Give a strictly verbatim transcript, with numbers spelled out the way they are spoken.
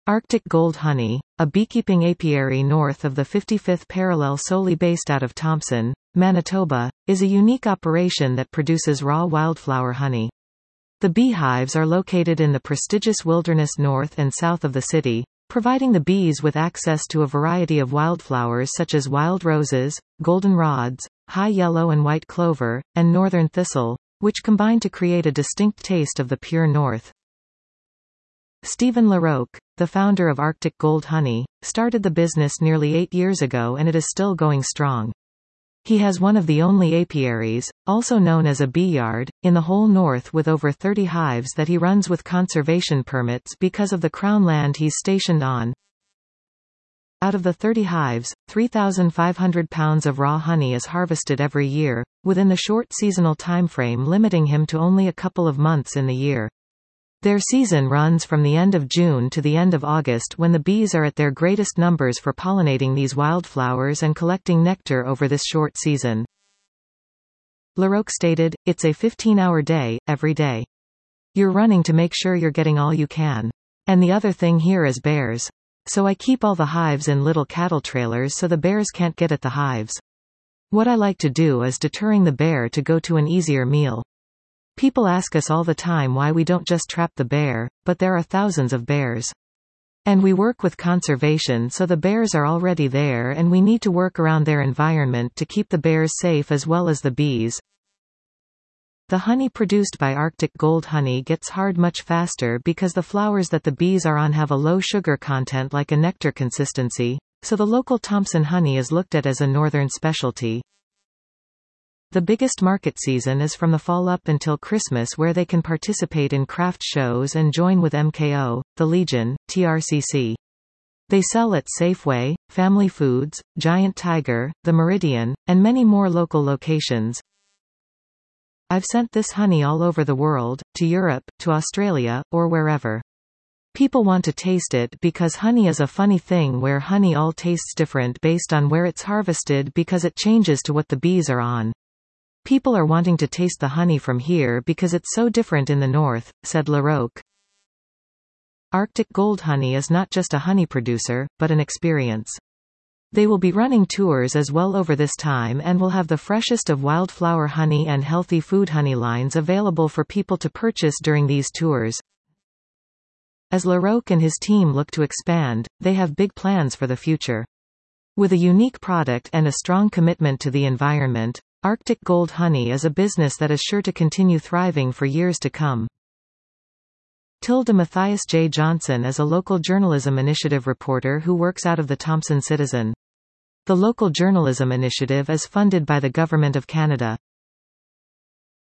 Arctic Gold Honey, a beekeeping apiary north of the fifty-fifth parallel solely based out of Thompson, Manitoba, is a unique operation that produces raw wildflower honey. The beehives are located in the prestigious wilderness north and south of the city, providing the bees with access to a variety of wildflowers such as wild roses, goldenrods, high yellow and white clover, and northern thistle, which combine to create a distinct taste of the pure north. Stephen LaRocque, the founder of Arctic Gold Honey, started the business nearly eight years ago and it is still going strong. He has one of the only apiaries, also known as a bee yard, in the whole north with over thirty hives that he runs with conservation permits because of the crown land he's stationed on. Out of the thirty hives, three thousand five hundred pounds of raw honey is harvested every year, within the short seasonal timeframe limiting him to only a couple of months in the year. Their season runs from the end of June to the end of August when the bees are at their greatest numbers for pollinating these wildflowers and collecting nectar over this short season. LaRocque stated, "It's a fifteen-hour day, every day. You're running to make sure you're getting all you can. And the other thing here is bears. So I keep all the hives in little cattle trailers so the bears can't get at the hives. What I like to do is deterring the bear to go to an easier meal. People ask us all the time why we don't just trap the bear, but there are thousands of bears. And we work with conservation so the bears are already there and we need to work around their environment to keep the bears safe as well as the bees." The honey produced by Arctic Gold Honey gets hard much faster because the flowers that the bees are on have a low sugar content like a nectar consistency, so the local Thompson honey is looked at as a northern specialty. The biggest market season is from the fall up until Christmas where they can participate in craft shows and join with M K O, the Legion, T R C C. They sell at Safeway, Family Foods, Giant Tiger, The Meridian, and many more local locations. I've sent this honey all over the world, to Europe, to Australia, or wherever. People want to taste it because honey is a funny thing where honey all tastes different based on where it's harvested because it changes to what the bees are on. People are wanting to taste the honey from here because it's so different in the north, said LaRocque. Arctic Gold Honey is not just a honey producer, but an experience. They will be running tours as well over this time and will have the freshest of wildflower honey and healthy food honey lines available for people to purchase during these tours. As LaRocque and his team look to expand, they have big plans for the future. With a unique product and a strong commitment to the environment, Arctic Gold Honey is a business that is sure to continue thriving for years to come. Tilda Matthias J. Johnson is a local journalism initiative reporter who works out of the Thompson Citizen. The local journalism initiative is funded by the Government of Canada.